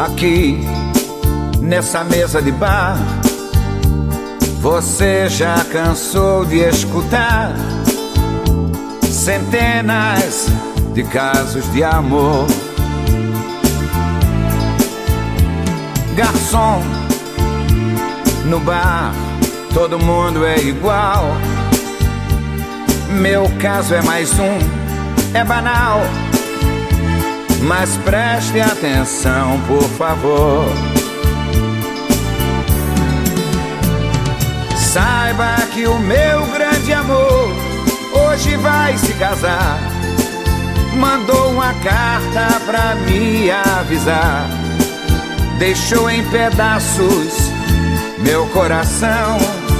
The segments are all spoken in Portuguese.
Aqui nessa mesa de bar, você já cansou de escutar centenas de casos de amor. Garçom, no bar todo mundo é igual. Meu caso é mais um, é banal. Mas preste atenção, por favor. Saiba que o meu grande amor hoje vai se casar. Mandou uma carta pra me avisar. Deixou em pedaços meu coração.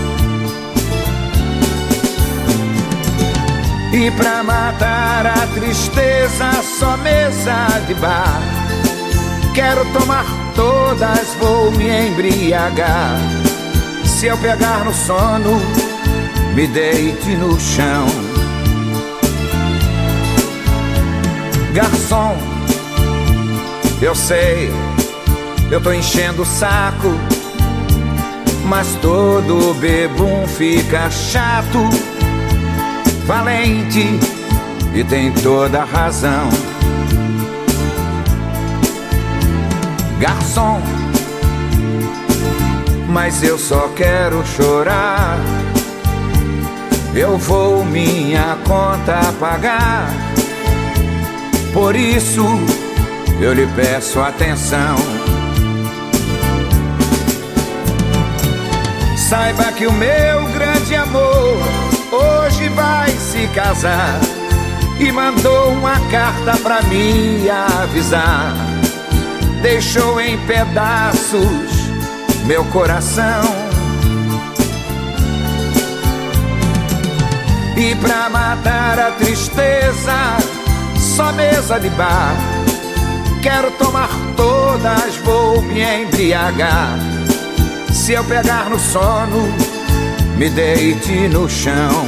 E pra matar a tristeza, só mesa de bar. Quero tomar todas, vou me embriagar. Se eu pegar no sono, me deite no chão. Garçom, eu sei, eu tô enchendo o saco, mas todo bebum fica chato. Valente e tem toda a razão. Garçom, mas eu só quero chorar. Eu vou minha conta pagar. Por isso eu lhe peço atenção. Saiba que o meu grande amor hoje vai se casar. E mandou uma carta pra me avisar. Deixou em pedaços meu coração. E pra matar a tristeza, só mesa de bar. Quero tomar todas, vou me embriagar. Se eu pegar no sono, me deite no chão.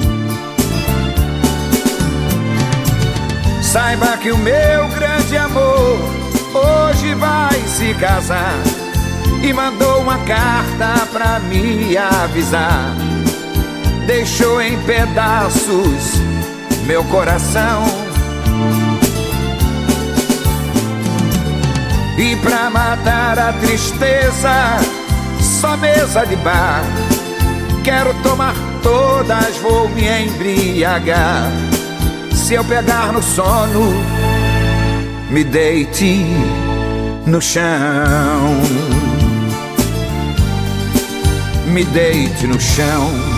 Saiba que o meu grande amor hoje vai se casar. E mandou uma carta pra me avisar. Deixou em pedaços meu coração. E pra matar a tristeza, só mesa de bar. Quero tomar todas, vou me embriagar. Se eu pegar no sono, me deite no chão. Me deite no chão.